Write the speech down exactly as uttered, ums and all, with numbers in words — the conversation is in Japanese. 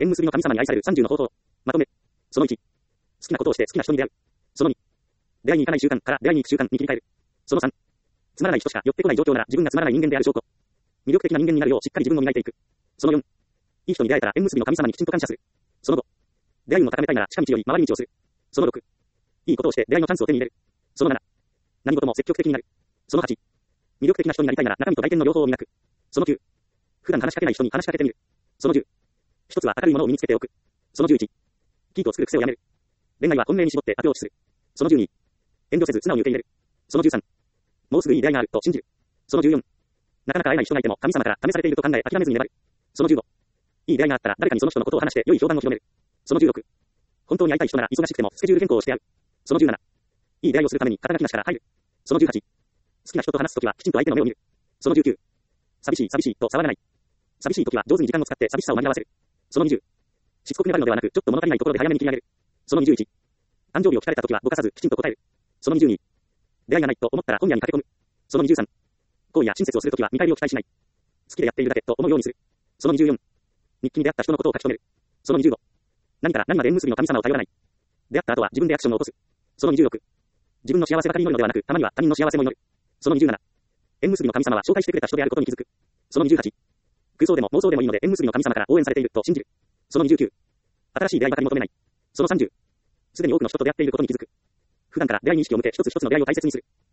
縁結びの神様に愛されるさんじゅうの方法。まとめ。そのいち。好きなことをして好きな人に出会う。そのに。出会いに行かない習慣から出会いに行く習慣に切り替える。そのさん。つまらない人しか寄ってこない状況なら自分がつまらない人間である証拠。魅力的な人間になるようしっかり自分を磨いていく。そのよん。いい人に出会えたら縁結びの神様にきちんと感謝する。そのご。出会い運を高めたいなら近道より回り道をする。そのろく。いいことをして出会いのチャンスを手に入れる。そのなな。何事も積極的になる。そのはち。魅力的な人になりたいなら中身と外見の両方を磨く。そのきゅう。普段話しかけない人に話しかけてみる。そのじゅう。一つは明るいものを身につけておく。そのじゅういち。キープを作る癖をやめる。恋愛は本命に絞ってアプローチする。そのじゅうに。遠慮せず素直に受け入れる。そのじゅうさん。もうすぐいい出会いがあると信じる。そのじゅうよん。なかなか会えない人がいても神様から試されていると考え諦めずに粘る。そのじゅうご。いい出会いがあったら誰かにその人のことを話して良い評判を広める。そのじゅうろく。本当に会いたい人なら忙しくてもスケジュール変更をして会う。そのじゅうなな。いい出会いをするために肩書きなしから入る。そのじゅうはち。好きな人と話すときはきちんと相手の目を見る。そのじゅうきゅう。寂しい寂しいと騒がない。寂しいときは上手に時間を使って寂しさを紛らわせる。そのにじゅう。しつこく粘るのではなくちょっと物足りないところで早めに切り上げる。そのにじゅういち。誕生日を聞かれたときはぼかさずきちんと答える。そのにじゅうに。出会いがないと思ったら本屋に駆け込む。そのにじゅうさん。好意や親切をするときは見返りを期待しない。好きでやっているだけと思うようにする。そのにじゅうよん。日記に出会った人のことを書き留める。そのにじゅうご。何から何まで縁結びの神様を頼らない。出会った後は自分でアクションを起こす。そのにじゅうろく。自分の幸せばかり祈るのではなく、たまには他人の幸せも祈る。そのにじゅうなな。縁結びの神様は紹介してくれた人であることに気づく。そのにじゅうはち。空想でも妄想でもいいので縁結びの神様から応援されていると信じる。そのにじゅうきゅう。新しい出会いばかり求めない。そのさんじゅう。すでに多くの人と出会っていることに気づく。普段から出会いに意識を向け一つ一つの出会いを大切にする。